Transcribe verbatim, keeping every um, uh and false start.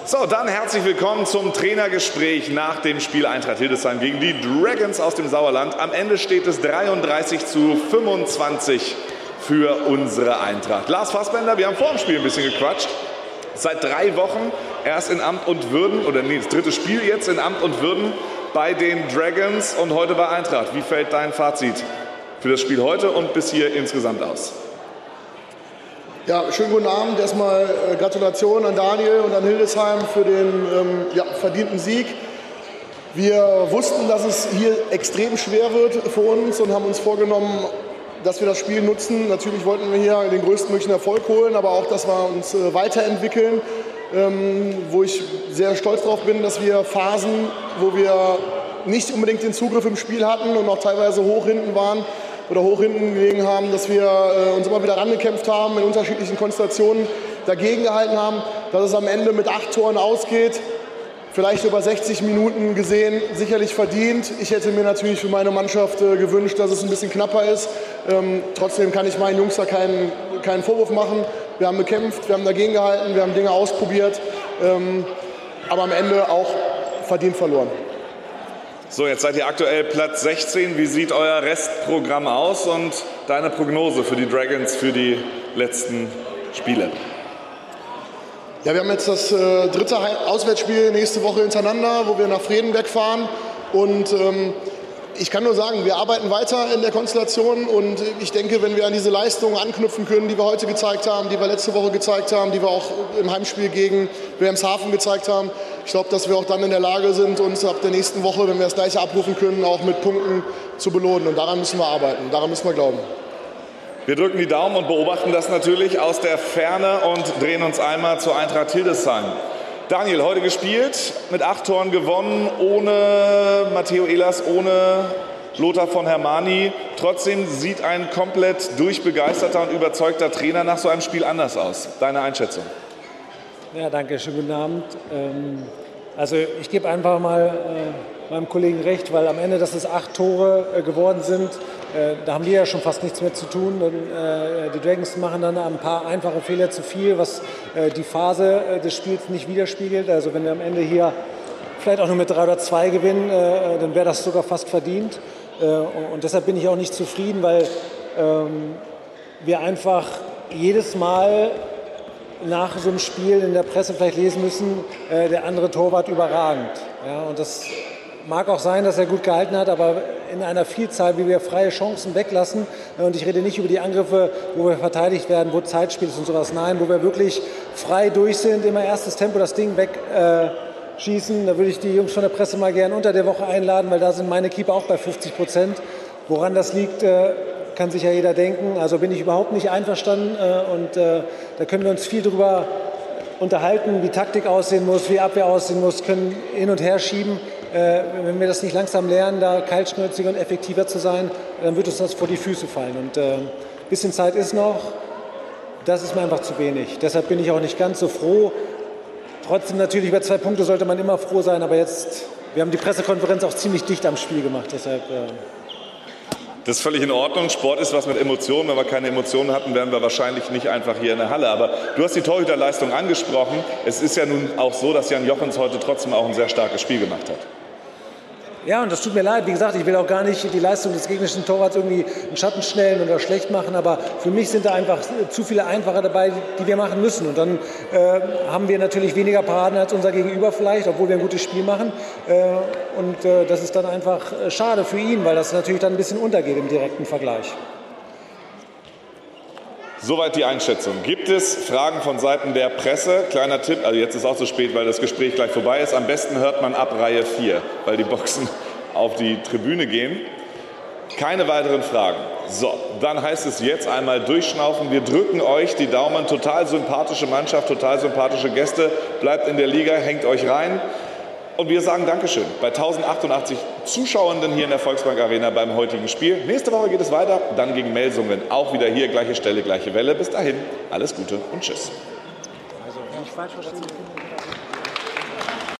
So, dann herzlich willkommen zum Trainergespräch nach dem Spiel Eintracht Hildesheim gegen die Dragons aus dem Sauerland. Am Ende steht es dreiunddreißig zu fünfundzwanzig für unsere Eintracht. Lars Fassbender, wir haben vor dem Spiel ein bisschen gequatscht. Seit drei Wochen erst in Amt und Würden, oder nee, das dritte Spiel jetzt in Amt und Würden bei den Dragons und heute bei Eintracht. Wie fällt dein Fazit für das Spiel heute und bis hier insgesamt aus? Ja, schönen guten Abend. Erstmal äh, Gratulation an Daniel und an Hildesheim für den ähm, ja, verdienten Sieg. Wir wussten, dass es hier extrem schwer wird für uns und haben uns vorgenommen, dass wir das Spiel nutzen. Natürlich wollten wir hier den größtmöglichen Erfolg holen, aber auch, dass wir uns äh, weiterentwickeln, ähm, wo ich sehr stolz darauf bin, dass wir Phasen, wo wir nicht unbedingt den Zugriff im Spiel hatten und auch teilweise hoch hinten waren, oder hoch hinten gelegen haben, dass wir äh, uns immer wieder rangekämpft haben, in unterschiedlichen Konstellationen dagegen gehalten haben, dass es am Ende mit acht Toren ausgeht, vielleicht über sechzig Minuten gesehen, sicherlich verdient. Ich hätte mir natürlich für meine Mannschaft äh, gewünscht, dass es ein bisschen knapper ist. Ähm, trotzdem kann ich meinen Jungs da keinen, keinen Vorwurf machen. Wir haben gekämpft, wir haben dagegen gehalten, wir haben Dinge ausprobiert, ähm, aber am Ende auch verdient verloren. So, jetzt seid ihr aktuell Platz sechzehn. Wie sieht euer Restprogramm aus und deine Prognose für die Dragons für die letzten Spiele? Ja, wir haben jetzt das äh, dritte Auswärtsspiel nächste Woche hintereinander, wo wir nach Fredenberg fahren. Und ähm, ich kann nur sagen, wir arbeiten weiter in der Konstellation. Und ich denke, wenn wir an diese Leistungen anknüpfen können, die wir heute gezeigt haben, die wir letzte Woche gezeigt haben, die wir auch im Heimspiel gegen Wilhelmshaven gezeigt haben, ich glaube, dass wir auch dann in der Lage sind, uns ab der nächsten Woche, wenn wir das Gleiche abrufen können, auch mit Punkten zu belohnen. Und daran müssen wir arbeiten, daran müssen wir glauben. Wir drücken die Daumen und beobachten das natürlich aus der Ferne und drehen uns einmal zur Eintracht Hildesheim. Daniel, heute gespielt, mit acht Toren gewonnen, ohne Matteo Ehlers, ohne Lothar von Hermani. Trotzdem sieht ein komplett durchbegeisterter und überzeugter Trainer nach so einem Spiel anders aus. Deine Einschätzung? Ja, danke, schönen guten Abend. Ähm, also ich gebe einfach mal äh, meinem Kollegen recht, weil am Ende, dass es acht Tore äh, geworden sind, äh, da haben wir ja schon fast nichts mehr zu tun. Denn, äh, die Dragons machen dann ein paar einfache Fehler zu viel, was äh, die Phase äh, des Spiels nicht widerspiegelt. Also wenn wir am Ende hier vielleicht auch nur mit drei oder zwei gewinnen, äh, dann wäre das sogar fast verdient. Äh, und deshalb bin ich auch nicht zufrieden, weil ähm, wir einfach jedes Mal nach so einem Spiel in der Presse vielleicht lesen müssen, äh, der andere Torwart überragend. Ja, und das mag auch sein, dass er gut gehalten hat, aber in einer Vielzahl, wie wir freie Chancen weglassen, äh, und ich rede nicht über die Angriffe, wo wir verteidigt werden, wo Zeitspiel ist und sowas, nein, wo wir wirklich frei durch sind, immer erstes Tempo das Ding wegschießen, äh, da würde ich die Jungs von der Presse mal gerne unter der Woche einladen, weil da sind meine Keeper auch bei fünfzig Prozent. Woran das liegt, äh, kann sich ja jeder denken. Also bin ich überhaupt nicht einverstanden äh, und äh, da können wir uns viel drüber unterhalten, wie Taktik aussehen muss, wie Abwehr aussehen muss, können hin und her schieben. Äh, wenn wir das nicht langsam lernen, da kaltschnäuziger und effektiver zu sein, dann wird uns das vor die Füße fallen. Und ein äh, bisschen Zeit ist noch, das ist mir einfach zu wenig. Deshalb bin ich auch nicht ganz so froh. Trotzdem natürlich über zwei Punkte sollte man immer froh sein, aber jetzt, wir haben die Pressekonferenz auch ziemlich dicht am Spiel gemacht, deshalb... Äh, Das ist völlig in Ordnung. Sport ist was mit Emotionen. Wenn wir keine Emotionen hatten, wären wir wahrscheinlich nicht einfach hier in der Halle. Aber du hast die Torhüterleistung angesprochen. Es ist ja nun auch so, dass Jan Jochens heute trotzdem auch ein sehr starkes Spiel gemacht hat. Ja, und das tut mir leid. Wie gesagt, ich will auch gar nicht die Leistung des gegnerischen Torwarts irgendwie in Schatten stellen oder schlecht machen. Aber für mich sind da einfach zu viele Einfache dabei, die wir machen müssen. Und dann äh, haben wir natürlich weniger Paraden als unser Gegenüber vielleicht, obwohl wir ein gutes Spiel machen. Äh, und äh, das ist dann einfach schade für ihn, weil das natürlich dann ein bisschen untergeht im direkten Vergleich. Soweit die Einschätzung. Gibt es Fragen von Seiten der Presse? Kleiner Tipp, also jetzt ist auch zu spät, weil das Gespräch gleich vorbei ist. Am besten hört man ab Reihe vier, weil die Boxen auf die Tribüne gehen. Keine weiteren Fragen. So, dann heißt es jetzt einmal durchschnaufen. Wir drücken euch die Daumen. Total sympathische Mannschaft, total sympathische Gäste. Bleibt in der Liga, hängt euch rein. Und wir sagen Dankeschön bei tausendachthundertachtzig Zuschauenden hier in der Volksbank Arena beim heutigen Spiel. Nächste Woche geht es weiter, dann gegen Melsungen. Auch wieder hier, gleiche Stelle, gleiche Welle. Bis dahin, alles Gute und tschüss. Also, wenn ich falsch verstehe,